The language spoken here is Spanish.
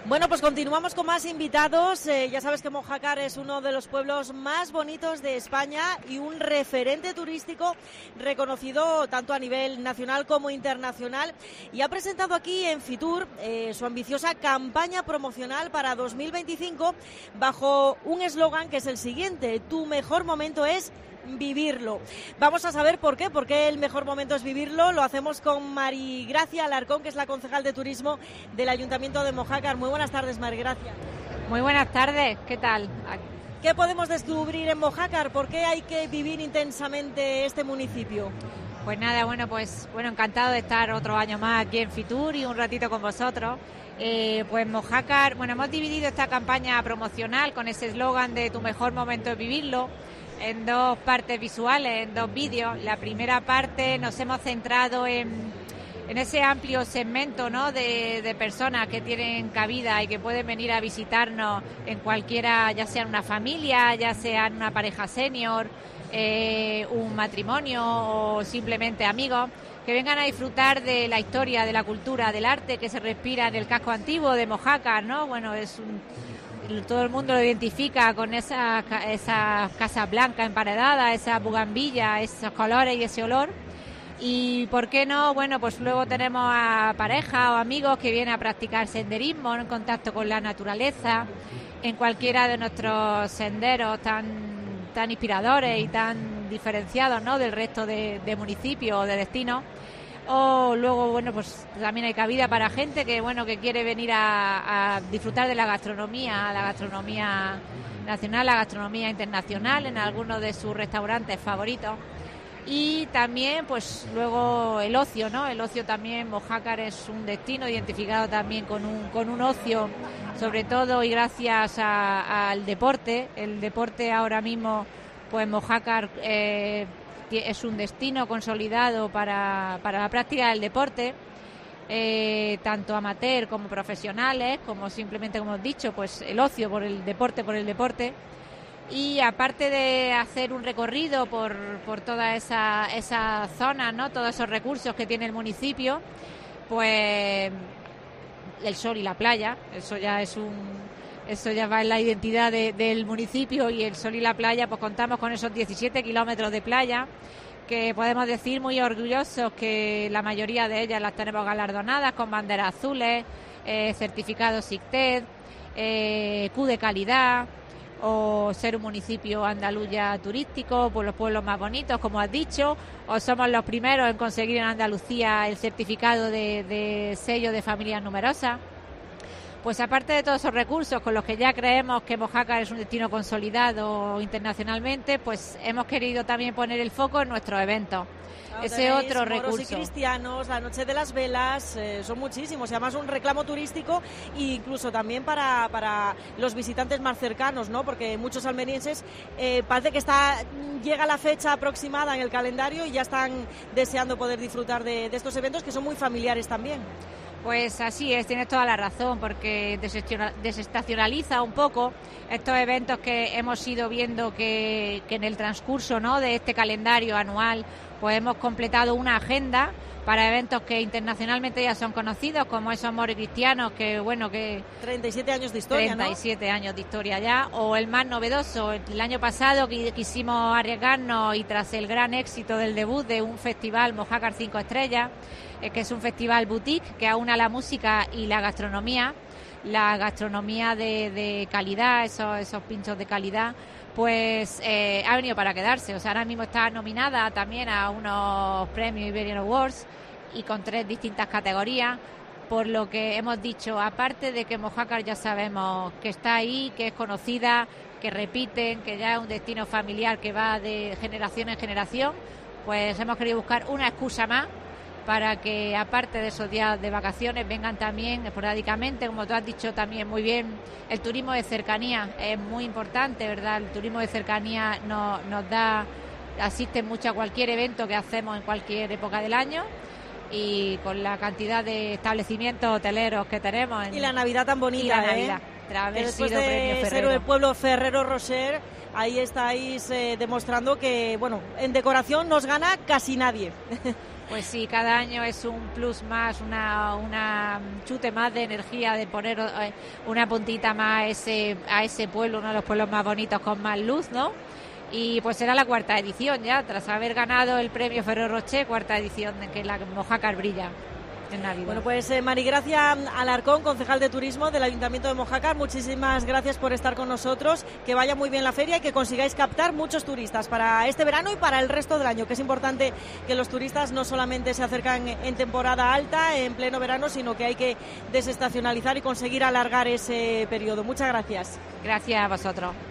Bueno, pues continuamos con más invitados. Ya sabes que Mojácar es uno de los pueblos más bonitos de España y un referente turístico reconocido tanto a nivel nacional como internacional. Y ha presentado aquí en Fitur su ambiciosa campaña promocional para 2025 bajo un eslogan que es el siguiente: tu mejor momento es vivirlo. Vamos a saber por qué el mejor momento es vivirlo. Lo hacemos con Marigracia Alarcón, que es la concejal de turismo del Ayuntamiento de Mojácar. Muy buenas tardes, Marigracia. Muy buenas tardes, ¿qué tal? ¿Qué podemos descubrir en Mojácar? ¿Por qué hay que vivir intensamente este municipio? Pues nada, bueno, encantado de estar otro año más aquí en Fitur y un ratito con vosotros. Pues Mojácar, hemos dividido esta campaña promocional con ese eslogan de tu mejor momento es vivirlo en dos partes visuales, en dos vídeos. La primera parte nos hemos centrado en ese amplio segmento, ¿no?, de personas que tienen cabida y que pueden venir a visitarnos en cualquiera, ya sea una familia, ya sea una pareja senior, un matrimonio o simplemente amigos, que vengan a disfrutar de la historia, de la cultura, del arte que se respira en el casco antiguo de Mojácar, ¿no? Bueno, todo el mundo lo identifica con esas casas blancas emparedadas, esas bugambillas, esos colores y ese olor. Y ¿por qué no? Bueno, pues luego tenemos a parejas o amigos que vienen a practicar senderismo en contacto con la naturaleza, en cualquiera de nuestros senderos tan inspiradores y tan diferenciados, ¿no?, del resto de municipios o de destinos. O luego, pues también hay cabida para gente que quiere venir a disfrutar de la gastronomía nacional, la gastronomía internacional en algunos de sus restaurantes favoritos. Y también, pues luego el ocio, ¿no? El ocio también, Mojácar es un destino identificado también con un ocio, sobre todo y gracias al deporte. El deporte ahora mismo, pues Mojácar es un destino consolidado para la práctica del deporte, tanto amateur como profesionales, como simplemente, como hemos dicho, pues el ocio por el deporte. Y aparte de hacer un recorrido por toda esa zona, ¿no?, todos esos recursos que tiene el municipio, pues el sol y la playa, eso ya va en la identidad del municipio, y el sol y la playa, pues contamos con esos 17 kilómetros de playa que podemos decir muy orgullosos que la mayoría de ellas las tenemos galardonadas con banderas azules, certificados SICTED, Q de calidad, o ser un municipio andaluz ya turístico, por los pueblos más bonitos, como has dicho, o somos los primeros en conseguir en Andalucía el certificado de sello de familias numerosas. Pues aparte de todos esos recursos con los que ya creemos que Mojácar es un destino consolidado internacionalmente, pues hemos querido también poner el foco en nuestros eventos. Ese otro recurso. Moros y cristianos, la Noche de las Velas, son muchísimos, y además un reclamo turístico, e incluso también para los visitantes más cercanos, ¿no? Porque muchos almerienses parece que llega la fecha aproximada en el calendario y ya están deseando poder disfrutar de estos eventos, que son muy familiares también. Pues así es, tienes toda la razón, porque desestacionaliza un poco estos eventos que hemos ido viendo que en el transcurso, ¿no?, de este calendario anual, pues hemos completado una agenda para eventos que internacionalmente ya son conocidos, como esos Moros y Cristianos, que 37 años de historia, 37 años de historia ya, o el más novedoso, el año pasado que quisimos arriesgarnos, y tras el gran éxito del debut de un festival Mojácar 5 estrellas, que es un festival boutique que aúna la música y la gastronomía de calidad, esos pinchos de calidad, pues ha venido para quedarse. O sea, ahora mismo está nominada también a unos premios Iberian Awards, y con 3 distintas categorías, por lo que hemos dicho, aparte de que Mojácar ya sabemos que está ahí, que es conocida, que repiten, que ya es un destino familiar que va de generación en generación, pues hemos querido buscar una excusa más para que, aparte de esos días de vacaciones, vengan también esporádicamente, como tú has dicho también muy bien, el turismo de cercanía es muy importante, ¿verdad? El turismo de cercanía nos asiste mucho a cualquier evento que hacemos en cualquier época del año, y con la cantidad de establecimientos hoteleros que tenemos. Y la Navidad tan bonita, y la Navidad, tras haber después sido de premio ser Ferrero. el pueblo Ferrero Rocher, ahí estáis demostrando que, en decoración nos gana casi nadie. Pues sí, cada año es un plus más, una chute más de energía, de poner una puntita más a ese pueblo, uno de los pueblos más bonitos con más luz, ¿no? Y pues será la 4ª edición ya, tras haber ganado el premio Ferrero Rocher, 4ª edición en que la Mojácar brilla en Navidad. Bueno, pues Marigracia Alarcón, concejal de turismo del Ayuntamiento de Mojácar, muchísimas gracias por estar con nosotros, que vaya muy bien la feria y que consigáis captar muchos turistas para este verano y para el resto del año, que es importante que los turistas no solamente se acercan en temporada alta, en pleno verano, sino que hay que desestacionalizar y conseguir alargar ese periodo. Muchas gracias. Gracias a vosotros.